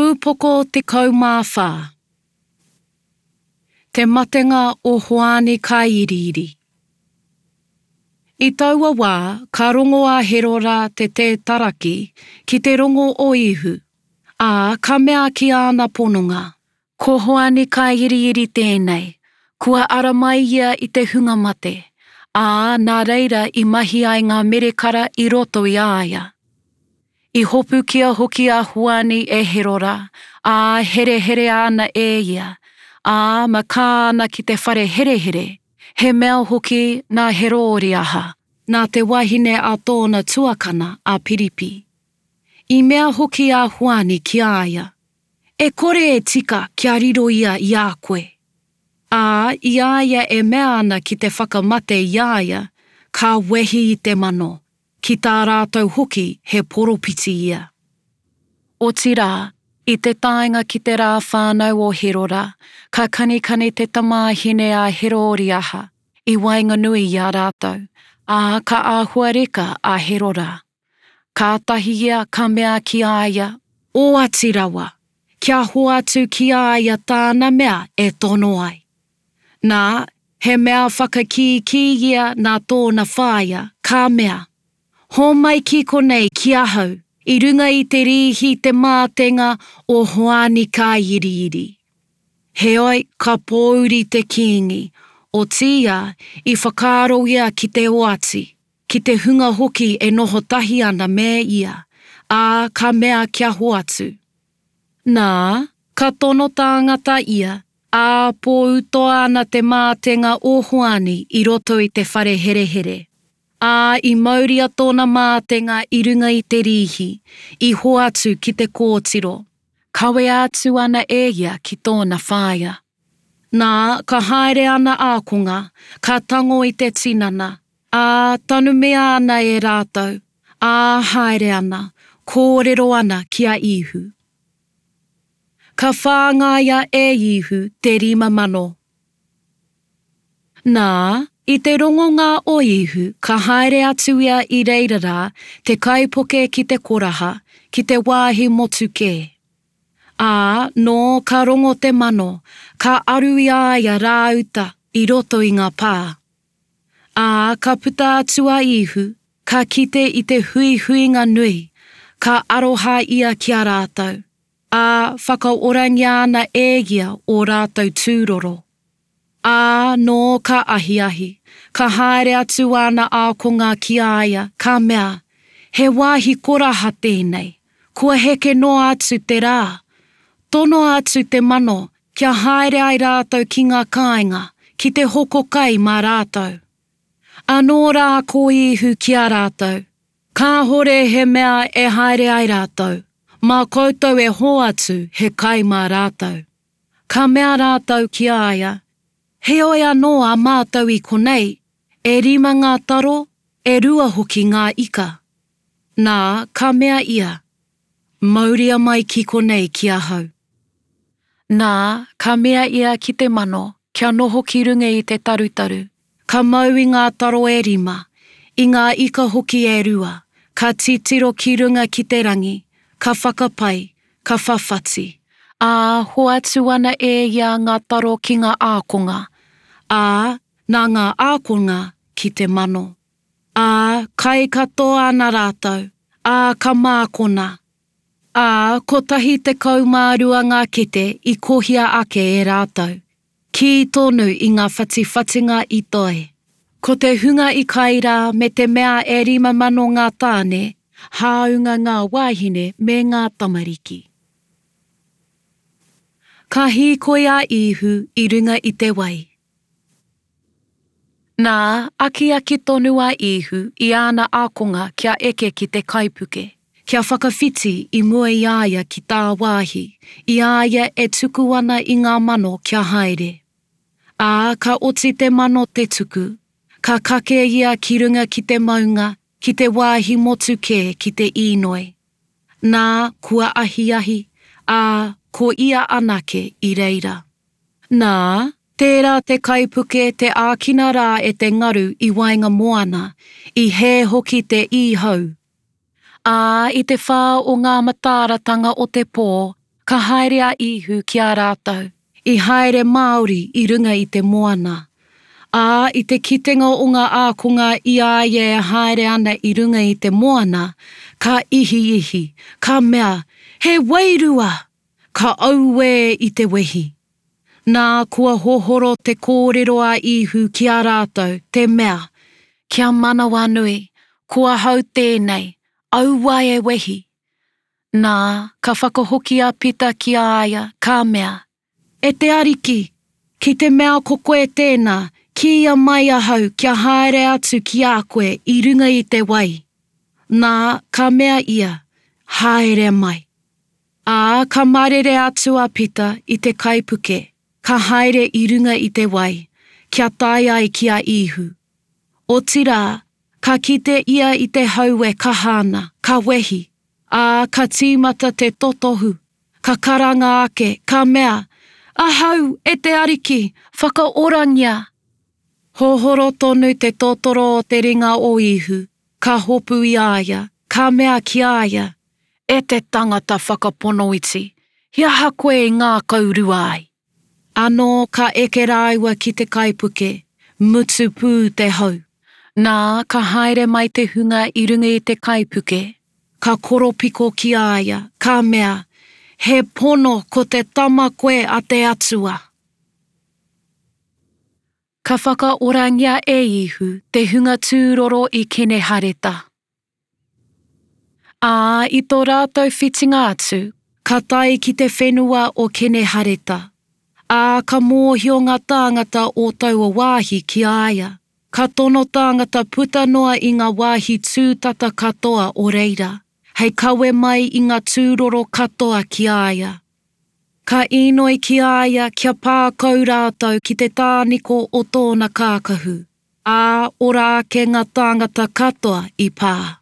Pūpoko te kaumāwhā. Te matenga o Hoani Kairiri. I taua wā, ka rongo a hero rā te taraki ki te rongo o ihu, ā ka mea ki āna pononga. Ko Hoani Kairiri tēnei, kua ara mai ia i te hunga mate, ā nā reira I mahi ai ngā merekara I roto I āia. I hopu kia hoki a Hoani e hero rā, ā here ana e ia, ā ma kā ana ki te whare here, he mea hoki nā hero ori aha, nā te wahine a tōna tuakana a Piripi. I mea hoki a Hoani ki āia, e kore e tika kia riro ia I a koe. Ā, I āia e mea ana ki te whakamate I āia, ka wehi I te mano, ki tā rātou hoki he poropiti ia. O tirā, I te tāinga ki te rā whānau o Herora, ka kanikani te tamāhine a hero ori aha, I Wainganui ia rātou, ā ka āhua reka a Herora. Ka tahi ia ka mea ki āia, o atirawa, kia hoa atu ki āia tāna mea e tono ai. Nā, he mea whakaki ia nā tōna whāia, ka mea. Hō mai ki konei ki ahau, I runga I te rihi te mātenga o Hoani Kairiri. Heoi ka pōuri te kingi, o tia I whakaaro ia ki te oati, ki te hunga hoki e noho tahi ana me ia, ā ka mea kia hoatu. Nā, ka tono tāngata ia, ā pōutoa ana te mātenga o Hoani I roto I te whare here. Ā I mauria tōna mātenga I runga I te rihi, I hoatu ki te kōtiro. Kawe atu ana e ia ki tōna whāia. Nā, ka haere ana ākonga, ka tango I te tinana, ā tanu mea ana e rātou, ā haere ana, kōrero ana kia ihu. Ka whāngaia e ihu te 5,000. Nā, I te rongonga o ihu, ka haere atu ia I reira rā, te kaipoke ki te koraha, ki te wāhi motuke. Ā, no ka rongo te mano, ka aru I āia rāuta I roto I ngā pā. Ā, ka puta atu a ihu, ka kite I te huihuinga nui, ka aroha ia ki a rātou. Ā, whakaorangi ana e ia o rātou tūroro. Ā, no ka ahiahi, ka haere atu ana ākonga ki āia, ka mea, he wāhi koraha tēnei, kua heke no atu te rā, tono atu te mano, kia haere ai rātou ki ngā kāinga, ki te hoko kai mā rātou. Anō rā ko ihu ki a rātou, ka hore he mea e haere ai rātou, mā koutou e ho atu he kai mā rātou. Ka mea rātou ki āia, he oi anō a mātou I konei, e 5 ngā taro, e 2 hoki ngā ika. Nā, ka mea ia, mauria mai ki konei ki ahau. Nā, ka mea ia ki te mano, kia noho ki runga I te tarutaru, ka mau I ngā taro e 5, I ngā ika hoki e 2, ka titiro ki runga ki te rangi, ka whakapai, ka whawhati. Ā, ho atu ana e ia ngā taro ki ngā ākonga, ā, nā ngā ākonga ki te mano. Ā, kai katoa ana rātou, ā, ka mākona. Ā, ko tahi te kaumārua ngā kete I kohia ake e rātou. Ki tonu I ngā whatiwhatinga I toi. Ko te hunga I kaira me te mea e 5,000 ngā tāne, hāunga ngā wāhine me ngā tamariki. Ka hīkoi a ihu I runga I te wai. Nā, aki tonu a ihu I āna ākonga kia eke ki te kaipuke. Kia whakawhiti I mua I āia ki tā wāhi, I āia e tuku ana I ngā mano kia haere. Ā, ka oti te mano te tuku, ka kake ia ki runga ki te maunga, ki te wāhi motuke ki te inoi. Nā, kua ahiahi, ā, ko ia anake I reira. Nā, tērā te kaipuke te ākina rā e te ngaru I Wainga Moana, I he hoki te ihau. Ā, I te whā o ngā matāratanga o te pō, ka haere a ihu ki a rātou. I haere Māori i runga i te moana. I te kitenga o ngā ākonga i aia haere ana i runga i te moana, ka ihi, ka mea, he wairua, ka auwe i te wehi. Nā kua hohoro te kōrero a ihu ki a rātou, te mea, kia manawa nui, kua hau tēnei, auwa e wehi. Nā, ka whakahoki a pita ki a aia, ka mea. E te ariki, ki te mea ko koe tēnā, ki a mai ahau kia haere atu ki a koe i runga i te wai. Nā, ka mea ia, haere mai. Ka marere atu a pita i te kaipuke, ka haere i runga i te wai, kia tai ai ki a ihu. O tira, ka kite ia i te haue ka hana, ka wehi, ka tīmata te totohu, ka karanga ake, ka mea, ahau e te ariki, whakaorangia. Hohoro tonu te totoro o te ringa o ihu, ka hopu i aia, ka mea ki aia, e te tangata whakaponoiti, hia hakoe i ngā kaurua ai. Anō ka eke rāua ki te kaipuke, mutu pū te hau. Nā, ka haere mai te hunga i runga i te kaipuke, ka koropiko ki aia, ka mea, he pono ko te tama koe a te atua. Ka whakaorangia e ihu te hunga tūroro i kene hareta. I tō rātou whitinga atu, ka tai ki te whenua o kene hareta. Ka mōhio ngā tāngata o taua wāhi ki aia. Ka tono tāngata puta noa i ngā wāhi tūtata katoa o reira. Hei kawe mai i ngā tūroro katoa ki aia. Ka inoi ki aia kia pākau rātou ki te tāniko o tōna kākahu. Ora ake ngā tāngata katoa i pā.